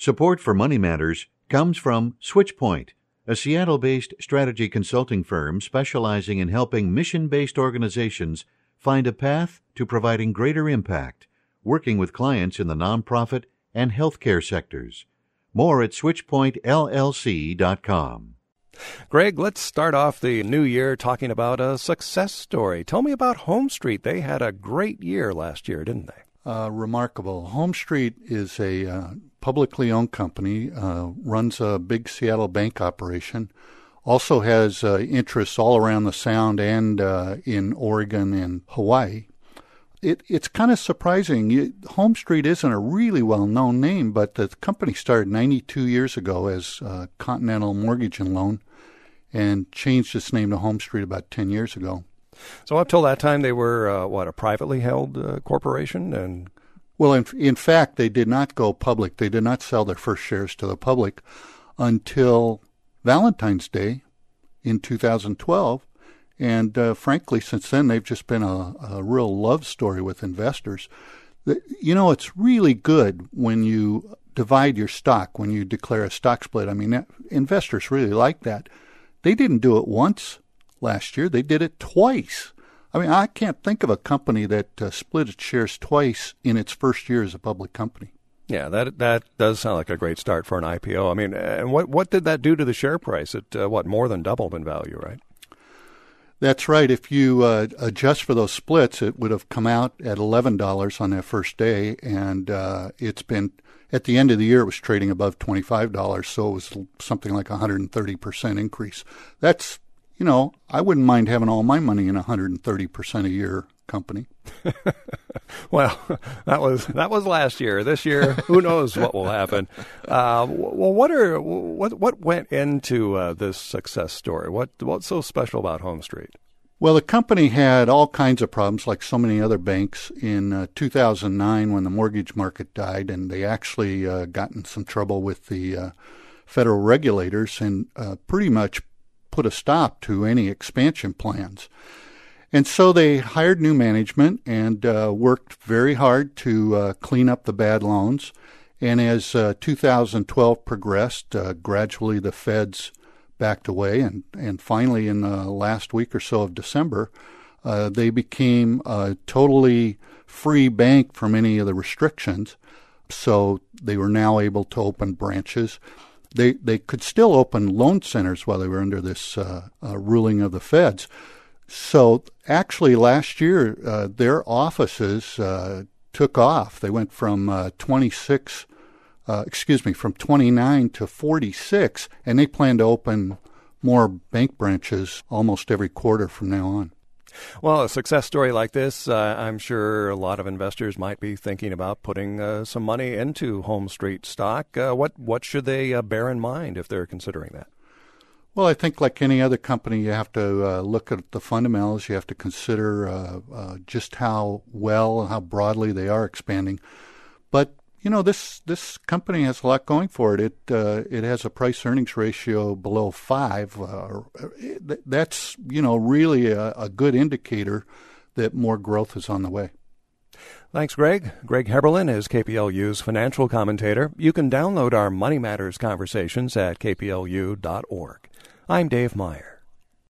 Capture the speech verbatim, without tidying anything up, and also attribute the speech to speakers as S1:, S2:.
S1: Support for Money Matters comes from SwitchPoint, a Seattle-based strategy consulting firm specializing in helping mission-based organizations find a path to providing greater impact, working with clients in the nonprofit and healthcare sectors. More at switchpoint L L C dot com.
S2: Greg, let's start off the new year talking about a success story. Tell me about HomeStreet. They had a great year last year, didn't they?
S3: Uh, remarkable. HomeStreet is a uh, publicly owned company, uh, runs a big Seattle bank operation, also has uh, interests all around the Sound and uh, in Oregon and Hawaii. It, it's kind of surprising. You, HomeStreet isn't a really well-known name, but the company started ninety-two years ago as uh, Continental Mortgage and Loan and changed its name to HomeStreet about ten years ago.
S2: So up till that time, they were, uh, what, a privately held uh, corporation? And
S3: Well, in, in fact, they did not go public. They did not sell their first shares to the public until Valentine's Day in two thousand twelve. And uh, frankly, since then, they've just been a, a real love story with investors. The, you know, it's really good when you divide your stock, when you declare a stock split. I mean, that, investors really like that. They didn't do it once last year. They did it twice. I mean, I can't think of a company that uh, split its shares twice in its first year as a public company.
S2: Yeah, that that does sound like a great start for an I P O. I mean, and what, what did that do to the share price? It, uh, what, more than doubled in value, right?
S3: That's right. If you uh, adjust for those splits, it would have come out at eleven dollars on that first day, and uh, it's been, at the end of the year, it was trading above twenty-five dollars, so it was something like a one hundred thirty percent increase. That's, you know, I wouldn't mind having all my money in a one hundred thirty percent a year company.
S2: Well, that was that was last year. This year, who knows what will happen? Uh, well, what are what what went into uh, this success story? What what's so special about HomeStreet?
S3: Well, the company had all kinds of problems, like so many other banks. In uh, two thousand nine, when the mortgage market died, and they actually uh, got in some trouble with the uh, federal regulators, and uh, pretty much put a stop to any expansion plans. And so they hired new management and uh, worked very hard to uh, clean up the bad loans. And as uh, two thousand twelve progressed, uh, gradually the feds backed away. And, and finally, in the last week or so of December, uh, they became a totally free bank from any of the restrictions. So they were now able to open branches. They, they could still open loan centers while they were under this uh, uh, ruling of the feds. So actually last year, uh, their offices uh, took off. They went from uh, twenty-six, uh, excuse me, from twenty-nine to forty-six, and they plan to open more bank branches almost every quarter from now on.
S2: Well, a success story like this, uh, I'm sure a lot of investors might be thinking about putting uh, some money into HomeStreet stock. Uh, what what should they uh, bear in mind if they're considering that?
S3: Well, I think like any other company, you have to uh, look at the fundamentals. You have to consider uh, uh, just how well and how broadly they are expanding. But, you know, this this company has a lot going for it. It uh, it has a price-earnings ratio below five. Uh, that's, you know, really a, a good indicator that more growth is on the way.
S2: Thanks, Greg. Greg Heberlin is K P L U's financial commentator. You can download our Money Matters conversations at K P L U dot org. I'm Dave Meyer.